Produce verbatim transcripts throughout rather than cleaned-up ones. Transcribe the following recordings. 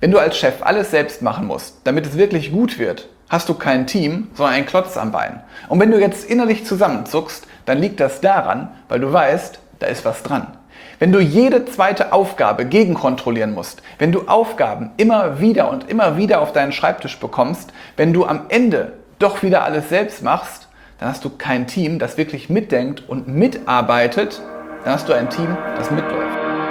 Wenn du als Chef alles selbst machen musst, damit es wirklich gut wird, hast du kein Team, sondern einen Klotz am Bein. Und wenn du jetzt innerlich zusammenzuckst, dann liegt das daran, weil du weißt, da ist was dran. Wenn du jede zweite Aufgabe gegenkontrollieren musst, wenn du Aufgaben immer wieder und immer wieder auf deinen Schreibtisch bekommst, wenn du am Ende doch wieder alles selbst machst, dann hast du kein Team, das wirklich mitdenkt und mitarbeitet, dann hast du ein Team, das mitläuft.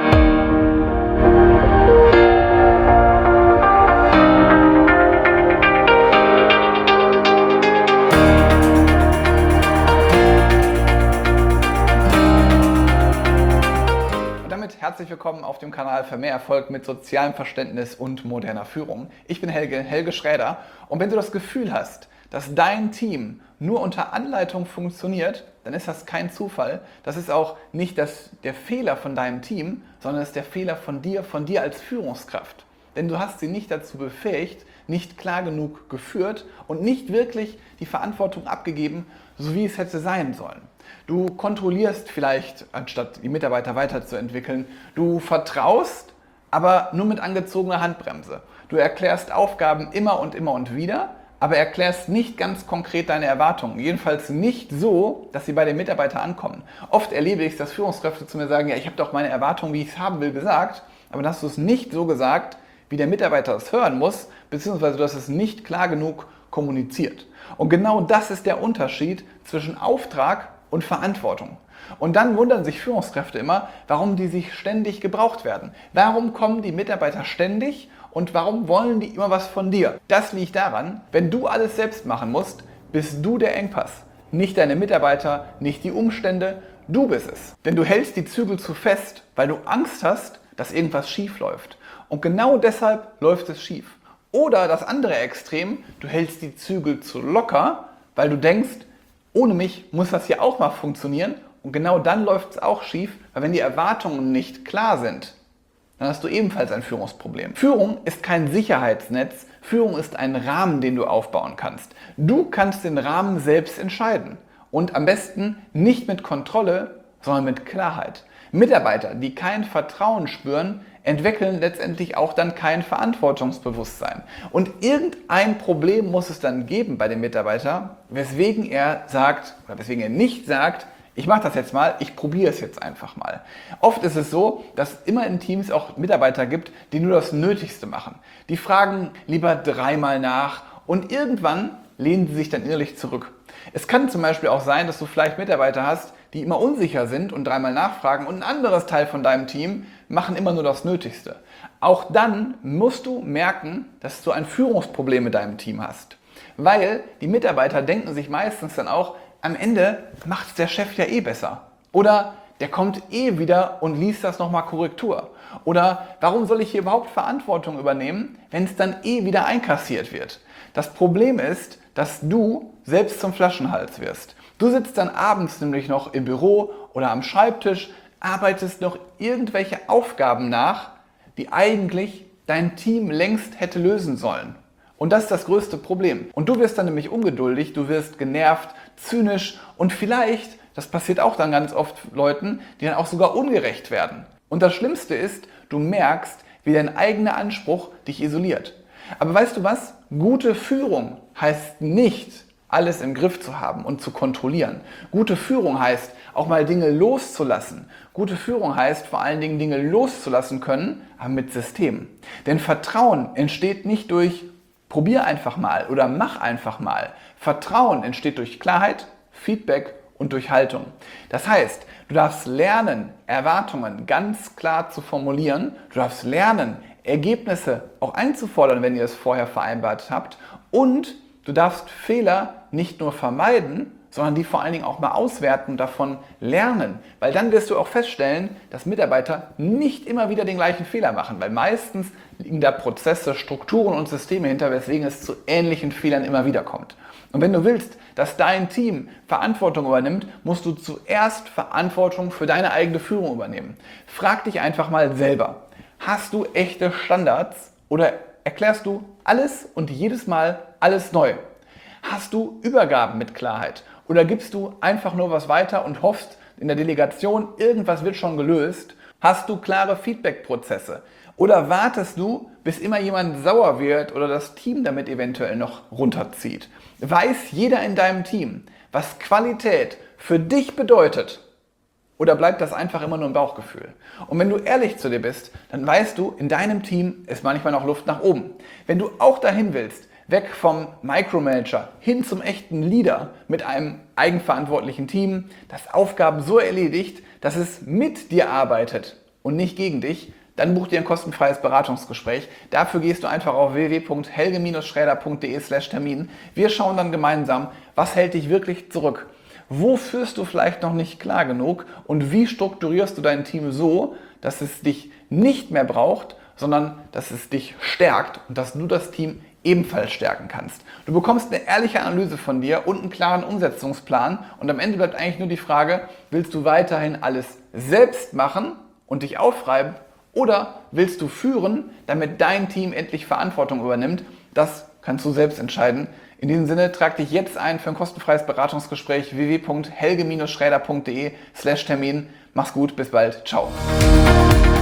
Herzlich willkommen auf dem Kanal für mehr Erfolg mit sozialem Verständnis und moderner Führung. Ich bin Helge, Helge Schräder, und wenn du das Gefühl hast, dass dein Team nur unter Anleitung funktioniert, dann ist das kein Zufall. Das ist auch nicht das, der Fehler von deinem Team, sondern es ist der Fehler von dir, von dir als Führungskraft. Denn du hast sie nicht dazu befähigt, nicht klar genug geführt und nicht wirklich die Verantwortung abgegeben, so wie es hätte sein sollen. Du kontrollierst vielleicht, anstatt die Mitarbeiter weiterzuentwickeln. Du vertraust, aber nur mit angezogener Handbremse. Du erklärst Aufgaben immer und immer und wieder, aber erklärst nicht ganz konkret deine Erwartungen. Jedenfalls nicht so, dass sie bei den Mitarbeitern ankommen. Oft erlebe ich es, dass Führungskräfte zu mir sagen, ja, ich habe doch meine Erwartungen, wie ich es haben will, gesagt, aber dann hast du es nicht so gesagt, wie der Mitarbeiter es hören muss, beziehungsweise du hast es nicht klar genug kommuniziert. Und genau das ist der Unterschied zwischen Auftrag und Verantwortung. Und dann wundern sich Führungskräfte immer, warum die sich ständig gebraucht werden. Warum kommen die Mitarbeiter ständig und warum wollen die immer was von dir? Das liegt daran, wenn du alles selbst machen musst, bist du der Engpass. Nicht deine Mitarbeiter, nicht die Umstände, du bist es. Denn du hältst die Zügel zu fest, weil du Angst hast, dass irgendwas schief läuft. Und genau deshalb läuft es schief. Oder das andere Extrem, du hältst die Zügel zu locker, weil du denkst, ohne mich muss das hier auch mal funktionieren, und genau dann läuft es auch schief, weil wenn die Erwartungen nicht klar sind, dann hast du ebenfalls ein Führungsproblem. Führung ist kein Sicherheitsnetz, Führung ist ein Rahmen, den du aufbauen kannst. Du kannst den Rahmen selbst entscheiden und am besten nicht mit Kontrolle, sondern mit Klarheit. Mitarbeiter, die kein Vertrauen spüren, entwickeln letztendlich auch dann kein Verantwortungsbewusstsein. Und irgendein Problem muss es dann geben bei dem Mitarbeiter, weswegen er sagt, oder weswegen er nicht sagt, ich mache das jetzt mal, ich probiere es jetzt einfach mal. Oft ist es so, dass es immer in Teams auch Mitarbeiter gibt, die nur das Nötigste machen. Die fragen lieber dreimal nach und irgendwann lehnen sie sich dann innerlich zurück. Es kann zum Beispiel auch sein, dass du vielleicht Mitarbeiter hast, die immer unsicher sind und dreimal nachfragen, und ein anderes Teil von deinem Team machen immer nur das Nötigste. Auch dann musst du merken, dass du ein Führungsproblem mit deinem Team hast. Weil die Mitarbeiter denken sich meistens dann auch, am Ende macht es der Chef ja eh besser. Oder der kommt eh wieder und liest das nochmal Korrektur. Oder warum soll ich hier überhaupt Verantwortung übernehmen, wenn es dann eh wieder einkassiert wird? Das Problem ist, dass du selbst zum Flaschenhals wirst. Du sitzt dann abends nämlich noch im Büro oder am Schreibtisch, arbeitest noch irgendwelche Aufgaben nach, die eigentlich dein Team längst hätte lösen sollen. Und das ist das größte Problem. Und du wirst dann nämlich ungeduldig, du wirst genervt, zynisch und vielleicht, das passiert auch dann ganz oft Leuten, die dann auch sogar ungerecht werden. Und das Schlimmste ist, du merkst, wie dein eigener Anspruch dich isoliert. Aber weißt du was? Gute Führung heißt nicht, alles im Griff zu haben und zu kontrollieren. Gute Führung heißt, auch mal Dinge loszulassen. Gute Führung heißt vor allen Dingen, Dinge loszulassen können, aber mit System. Denn Vertrauen entsteht nicht durch probier einfach mal oder mach einfach mal. Vertrauen entsteht durch Klarheit, Feedback und durch Haltung. Das heißt, du darfst lernen, Erwartungen ganz klar zu formulieren. Du darfst lernen, Ergebnisse auch einzufordern, wenn ihr es vorher vereinbart habt. Und du darfst Fehler nicht nur vermeiden, sondern die vor allen Dingen auch mal auswerten und davon lernen. Weil dann wirst du auch feststellen, dass Mitarbeiter nicht immer wieder den gleichen Fehler machen, weil meistens liegen da Prozesse, Strukturen und Systeme hinter, weswegen es zu ähnlichen Fehlern immer wieder kommt. Und wenn du willst, dass dein Team Verantwortung übernimmt, musst du zuerst Verantwortung für deine eigene Führung übernehmen. Frag dich einfach mal selber, hast du echte Standards oder erklärst du alles und jedes Mal alles neu? Hast du Übergaben mit Klarheit oder gibst du einfach nur was weiter und hoffst in der Delegation, irgendwas wird schon gelöst? Hast du klare Feedback-Prozesse? Oder wartest du, bis immer jemand sauer wird oder das Team damit eventuell noch runterzieht? Weiß jeder in deinem Team, was Qualität für dich bedeutet? Oder bleibt das einfach immer nur ein Bauchgefühl? Und wenn du ehrlich zu dir bist, dann weißt du, in deinem Team ist manchmal noch Luft nach oben. Wenn du auch dahin willst, weg vom Micromanager hin zum echten Leader mit einem eigenverantwortlichen Team, das Aufgaben so erledigt, dass es mit dir arbeitet und nicht gegen dich, dann buch dir ein kostenfreies Beratungsgespräch. Dafür gehst du einfach auf w w w punkt helge schräder punkt de slash Termin. Wir schauen dann gemeinsam, was hält dich wirklich zurück? Wo führst du vielleicht noch nicht klar genug und wie strukturierst du dein Team so, dass es dich nicht mehr braucht, sondern dass es dich stärkt und dass du das Team ebenfalls stärken kannst. Du bekommst eine ehrliche Analyse von dir und einen klaren Umsetzungsplan und am Ende bleibt eigentlich nur die Frage, willst du weiterhin alles selbst machen und dich aufreiben oder willst du führen, damit dein Team endlich Verantwortung übernimmt? Das kannst du selbst entscheiden. In diesem Sinne, trag dich jetzt ein für ein kostenfreies Beratungsgespräch w w w punkt helge schräder punkt de slash Termin. Mach's gut, bis bald. Ciao.